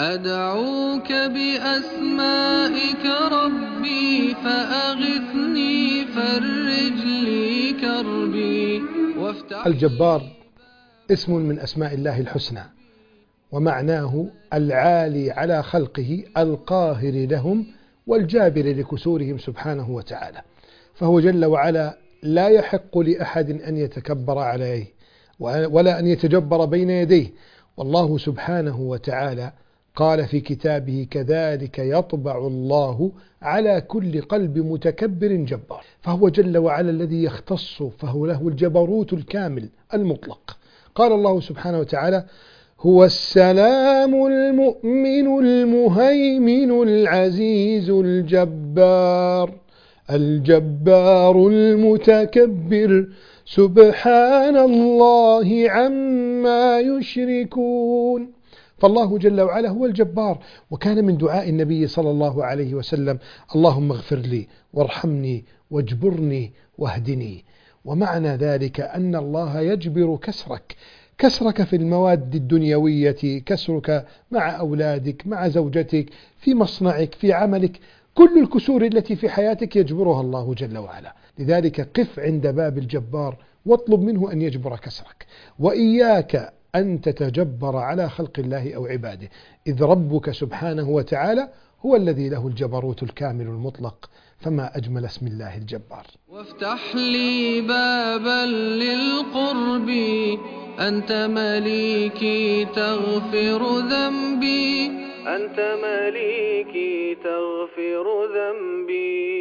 أدعوك بأسمائك ربي فأغثني فرج لي كربي وافتح. الجبار اسم من أسماء الله الحسنى، ومعناه العالي على خلقه القاهر لهم والجابر لكسورهم سبحانه وتعالى. فهو جل وعلا لا يحق لأحد أن يتكبر عليه ولا أن يتجبر بين يديه، والله سبحانه وتعالى قال في كتابه: كذلك يطبع الله على كل قلب متكبر جبار. فهو جل وعلا الذي يختص، فهو له الجبروت الكامل المطلق. قال الله سبحانه وتعالى: هو السلام المؤمن المهيمن العزيز الجبار المتكبر سبحان الله عما يشركون. فالله جل وعلا هو الجبار. وكان من دعاء النبي صلى الله عليه وسلم: اللهم اغفر لي وارحمني واجبرني واهدني. ومعنى ذلك أن الله يجبر كسرك في المواد الدنيوية، كسرك مع أولادك، مع زوجتك، في مصنعك، في عملك، كل الكسور التي في حياتك يجبرها الله جل وعلا. لذلك قف عند باب الجبار واطلب منه أن يجبر كسرك، وإياك أن تتجبر على خلق الله أو عباده، إذ ربك سبحانه وتعالى هو الذي له الجبروت الكامل المطلق. فما أجمل اسم الله الجبار. وافتح لي بابا للقرب أنت مليكي تغفر ذنبي، أنت مليكي تغفر ذنبي.